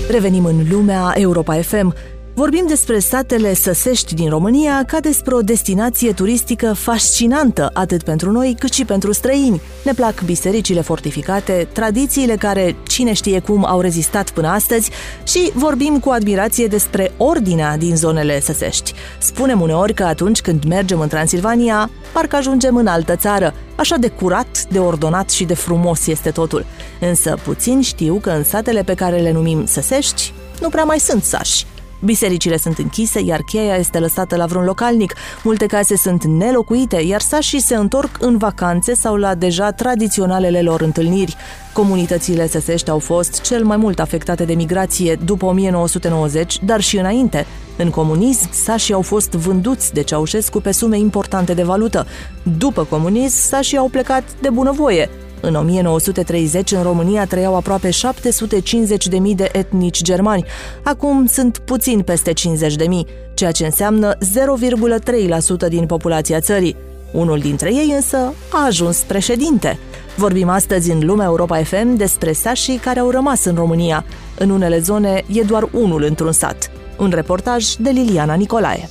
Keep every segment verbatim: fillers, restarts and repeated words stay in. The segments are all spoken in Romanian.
Revenim în lumea Europa F M. Vorbim despre satele săsești din România ca despre o destinație turistică fascinantă, atât pentru noi cât și pentru străini. Ne plac bisericile fortificate, tradițiile care, cine știe cum, au rezistat până astăzi și vorbim cu admirație despre ordinea din zonele săsești. Spunem uneori că atunci când mergem în Transilvania, parcă ajungem în altă țară. Așa de curat, de ordonat și de frumos este totul. Însă puțini știu că în satele pe care le numim săsești, nu prea mai sunt sași. Bisericile sunt închise, iar cheia este lăsată la vreun localnic. Multe case sunt nelocuite, iar sașii se întorc în vacanțe sau la deja tradiționalele lor întâlniri. Comunitățile săsești au fost cel mai mult afectate de migrație după o mie nouă sute nouăzeci, dar și înainte. În comunism, sașii au fost vânduți de Ceaușescu pe sume importante de valută. După comunism, sașii au plecat de bunăvoie. În o mie nouă sute treizeci, în România trăiau aproape șapte sute cincizeci de mii de etnici germani. Acum sunt puțin peste cincizeci de mii, ceea ce înseamnă zero virgulă trei la sută din populația țării. Unul dintre ei însă a ajuns președinte. Vorbim astăzi în Lumea Europa F M despre sașii care au rămas în România. În unele zone e doar unul într-un sat. Un reportaj de Liliana Nicolae.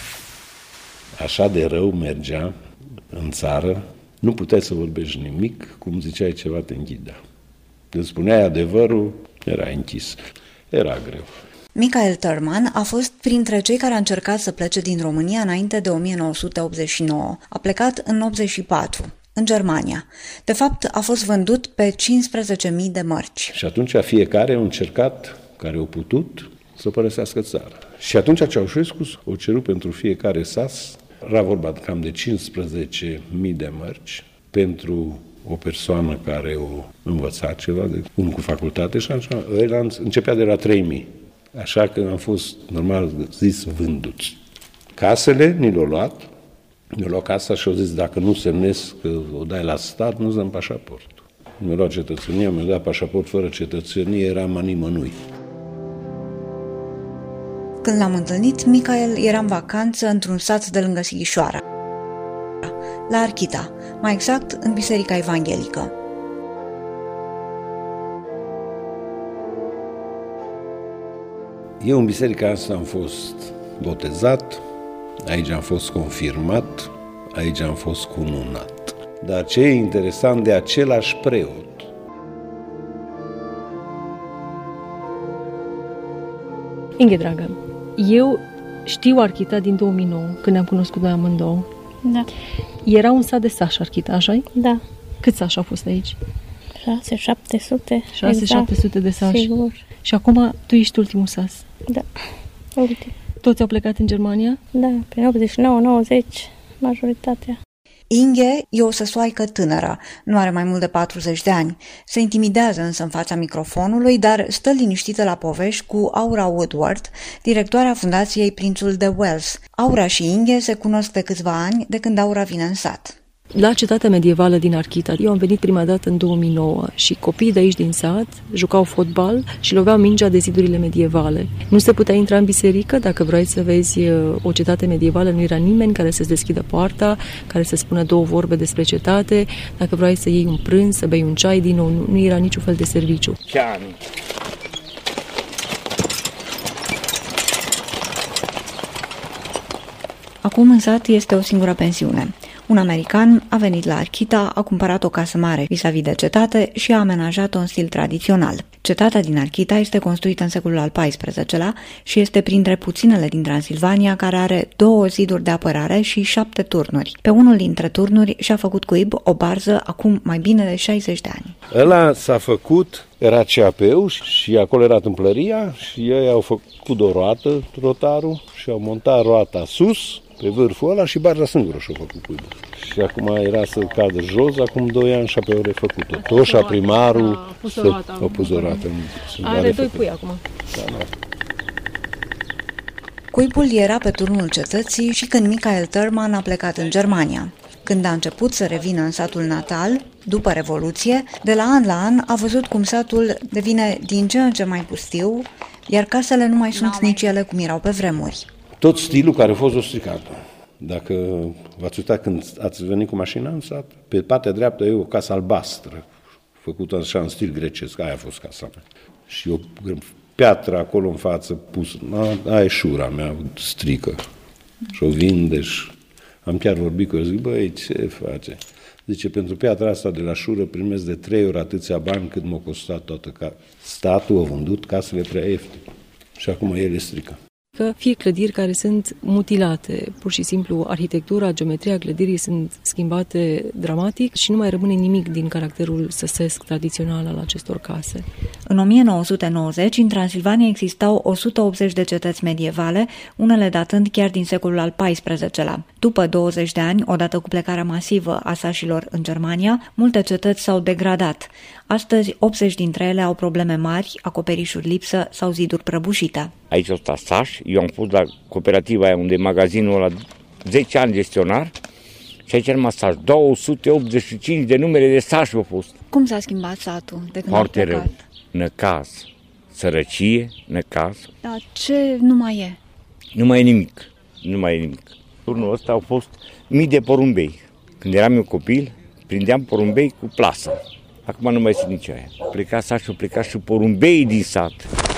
Așa de rău mergea în țară, nu puteai să vorbești nimic, cum ziceai ceva te înghidea. Când spuneai adevărul, era închis. Era greu. Michael Thurman a fost printre cei care a încercat să plece din România înainte de o mie nouă sute optzeci și nouă. A plecat în optzeci și patru, în Germania. De fapt, a fost vândut pe cincisprezece mii de mărci. Și atunci fiecare a încercat, care a putut, să părăsească țara. Și atunci Ceaușescu o cerut pentru fiecare sas, era vorba cam de cincisprezece mii de mărci pentru o persoană care o învăța ceva, de unul cu facultate, și așa, el începea de la trei mii. Așa că am fost, normal zis, vânduți. Casele ni le-au luat, ne-au luat casa și au zis, dacă nu semnesc că o dai la stat, nu-ți dăm pașaportul. Mi-au luat cetățenia, mi-au dat pașaport fără cetățenie, eram a nimănui. Când l-am întâlnit, Michael era în vacanță într-un sat de lângă Sighișoara, la Archita, mai exact în Biserica Evanghelică. Eu în biserica asta am fost botezat, aici am fost confirmat, aici am fost cununat. Dar ce e interesant, de același preot. Inge, dragă, eu știu Archita din două mii nouă, când ne-am cunoscut noi amândouă. Da. Era un sat de sași Archita, așa-i? Da. Câți sași au fost aici? șase șapte sute. șase șapte sute de sași. Sigur. Și acum tu ești ultimul sas. Da. Ultim. Toți au plecat în Germania? Da, prin optzeci și nouă nouăzeci, majoritatea. Inge e o săsoaică tânără, nu are mai mult de patruzeci de ani. Se intimidează însă în fața microfonului, dar stă liniștită la povești cu Aura Woodward, directoarea fundației Prințul de Wales. Aura și Inge se cunosc de câțiva ani, de când Aura vine în sat. La cetatea medievală din Archita, eu am venit prima dată în două mii nouă și copiii de aici din sat jucau fotbal și loveau mingea de zidurile medievale. Nu se putea intra în biserică, dacă vrei să vezi o cetate medievală, nu era nimeni care să-ți deschidă poarta, care să spună două vorbe despre cetate. Dacă vrei să iei un prânz, să bei un ceai, din nou, nu, nu era niciun fel de serviciu. Chiani. Acum în sat este o singură pensiune. Un american a venit la Archita, a cumpărat o casă mare vis-a-vis de cetate și a amenajat-o în stil tradițional. Cetatea din Archita este construită în secolul al paisprezecelea și este printre puținele din Transilvania care are două ziduri de apărare și șapte turnuri. Pe unul dintre turnuri și-a făcut cuib o barză acum mai bine de șaizeci de ani. Ăla s-a făcut, era C A P-ul și acolo era tâmplăria și ei au făcut o roată, rotarul, și au montat roata sus, pe vârful ăla, și barza singură și-a făcut cuibul. Și acum era să cadă jos, acum doi ani și apoi au refăcut-o. Toșa, primarul, au pus o roată. Are doi pui acum. Da, da. Cuibul era pe turnul cetății și când Michael Thurman a plecat în Germania. Când a început să revină în satul natal, după Revoluție, de la an la an a văzut cum satul devine din ce în ce mai pustiu, iar casele nu mai sunt nici ele cum erau pe vremuri. Tot stilul care a fost o stricat. Dacă v-ați uitat când ați venit cu mașina în sat, pe partea dreaptă e o casă albastră, făcută așa în stil grecesc, aia a fost casa mea. Și o piatra acolo în față pusă, aia e șura mea, strică. Și o vinde și am chiar vorbit cu el, zic, băi, ce face? Zice, pentru piatra asta de la șură primesc de trei ori atâția bani cât m-a costat toată casa. Statul a vândut casele prea ieftine și acum ele strică. Că fie clădiri care sunt mutilate, pur și simplu arhitectura, geometria clădirii sunt schimbate dramatic și nu mai rămâne nimic din caracterul săsesc tradițional al acestor case. În o mie nouă sute nouăzeci, în Transilvania existau o sută optzeci de cetăți medievale, unele datând chiar din secolul al paisprezecelea. După douăzeci de ani, odată cu plecarea masivă a sașilor în Germania, multe cetăți s-au degradat. Astăzi, optzeci dintre ele au probleme mari, acoperișuri lipsă sau ziduri prăbușite. Aici o sta saș, eu am fost la cooperativa aia unde e magazinul ăla zece ani gestionar și aici numai saș, două sute optzeci și cinci de numere de saș au fost. Cum s-a schimbat satul de când Foarte rău, năcaz, sărăcie, năcaz. Dar ce nu mai e? Nu mai e nimic, nu mai e nimic. Turnul ăsta au fost mii de porumbei. Când eram eu copil, prindeam porumbei cu plasă. Acum nu mai sunt nici aia. Pleca sașul, pleca și porumbeii din sat.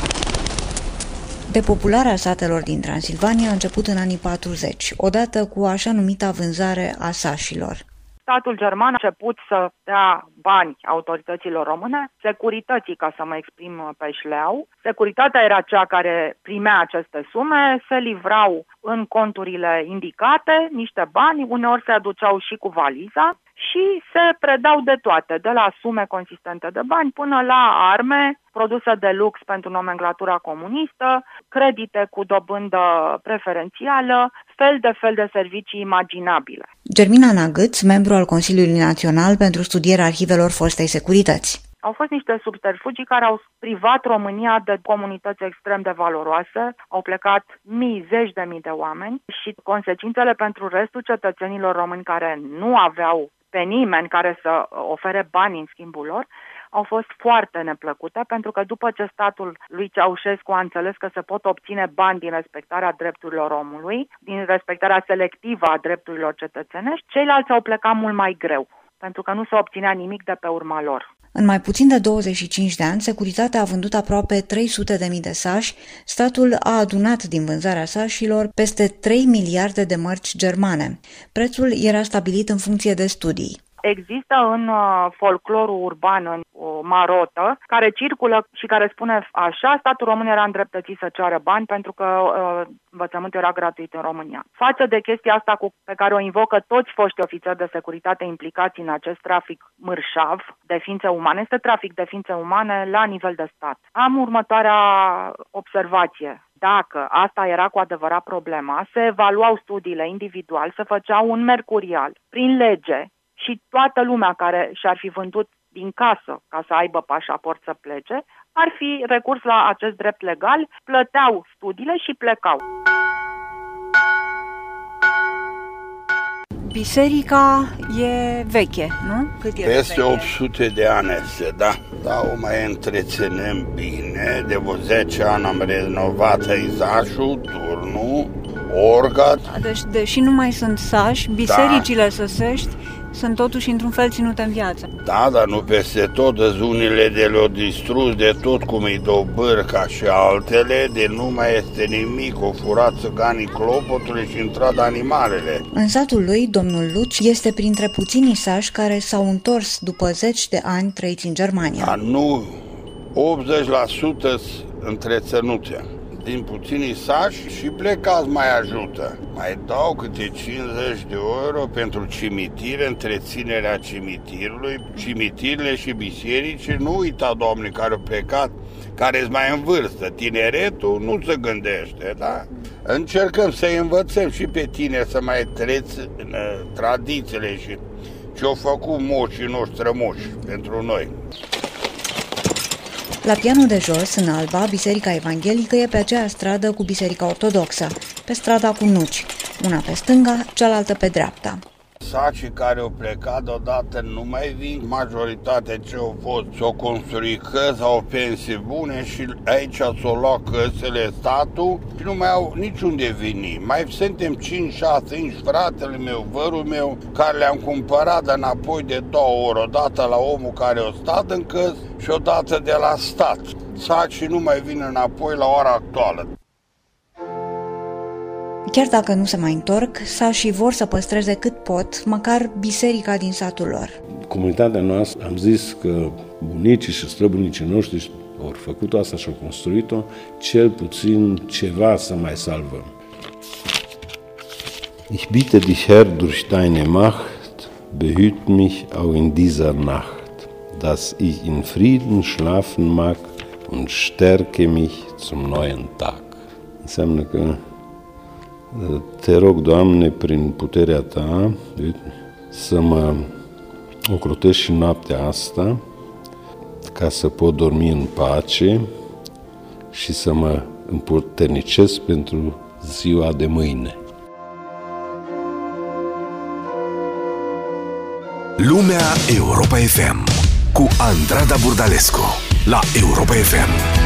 Depopularea satelor din Transilvania a început în anii patruzeci, odată cu așa numita vânzare a sașilor. Statul german a început să dea bani autorităților române, securității, ca să mă exprim pe șleau. Securitatea era cea care primea aceste sume, se livrau în conturile indicate niște bani, uneori se aduceau și cu valiza și se predau de toate, de la sume consistente de bani până la arme, produse de lux pentru nomenclatura comunistă, credite cu dobândă preferențială, fel de fel de servicii imaginabile. Germina Nagâț, membru al Consiliului Național pentru studierea arhivelor fostei securități. Au fost niște subterfugii care au privat România de comunități extrem de valoroase, au plecat mii, zeci de mii de oameni și consecințele pentru restul cetățenilor români care nu aveau pe nimeni care să ofere bani în schimbul lor, au fost foarte neplăcute, pentru că după ce statul lui Ceaușescu a înțeles că se pot obține bani din respectarea drepturilor omului, din respectarea selectivă a drepturilor cetățenești, ceilalți au plecat mult mai greu, pentru că nu se obținea nimic de pe urma lor. În mai puțin de douăzeci și cinci de ani, Securitatea a vândut aproape trei sute de mii de sași, statul a adunat din vânzarea sașilor peste trei miliarde de mărci germane. Prețul era stabilit în funcție de studii. Există în uh, folclorul urban în o marotă care circulă și care spune așa: statul român era îndreptățit să ceară bani pentru că uh, învățământul era gratuit în România. Față de chestia asta cu, pe care o invocă toți foștii ofițeri de securitate implicați în acest trafic mărșav de ființe umane, este trafic de ființe umane la nivel de stat. Am următoarea observație. Dacă asta era cu adevărat problema, se evaluau studiile individual, se făcea un mercurial prin lege și toată lumea care și-ar fi vândut din casă ca să aibă pașaport să plece, ar fi recurs la acest drept legal, plăteau studiile și plecau. Biserica e veche, nu? Cât e Peste veche? opt sute de ani este, da. Da, o mai întreținem bine. De vreo zece ani am renovat peisașul, turnul, orga. Deci, deși nu mai sunt sași, bisericile da. săsești sunt totuși într-un fel ținute în viață. Da, dar nu peste tot, de unele de le-au distrus de tot, cum îi dau bârca și altele, de nu mai este nimic, o furat țăganii clopotului și intrat animalele. În satul lui, domnul Luci este printre puținii sași care s-au întors după zeci de ani trăiți în Germania. Dar nu, optzeci la sută întreținute. Din puținii sași și plecați mai ajută. Mai dau câte cincizeci de euro pentru cimitire, întreținerea cimitirului, cimitirele și bisericii. Nu uita, Doamne, care au plecat, care-s mai în vârstă. Tineretul nu se gândește, da? Încercăm să-i învățăm și pe tine să mai treți în tradițiile și ce-au făcut moșii noștri strămoși pentru noi. La pianul de jos, în Alba, Biserica Evanghelică e pe aceea stradă cu Biserica Ortodoxă, pe strada cu nuci, una pe stânga, cealaltă pe dreapta. Sacii care au plecat deodată nu mai vin, majoritatea ce au fost s-au construit căți, au pensii bune și aici s-au luat căsele statul și nu mai au niciunde veni. Mai suntem cinci șase inci, fratele meu, vărul meu, care le-am cumpărat înapoi de două ori, odată la omul care a stat în căs și odată de la stat. sacii nu mai vin înapoi la ora actuală. Chiar dacă nu se mai întorc, sașii vor să păstreze cât pot, măcar biserica din satul lor. Comunitatea noastră, am zis că bunicii și străbunicii noștri au făcut asta și au construit-o, cel puțin ceva să mai salvăm. Ich bitte dich, Herr, durch deine Macht, behüt mich auch in dieser Nacht, dass ich in Frieden schlafen mag und stärke mich zum neuen Tag. Înseamnă că te rog, Doamne, prin puterea Ta, să mă ocrotești și noaptea asta, ca să pot dormi în pace și să mă împuternicesc pentru ziua de mâine. Lumea Europa F M cu Andrada Burdalescu la Europa F M.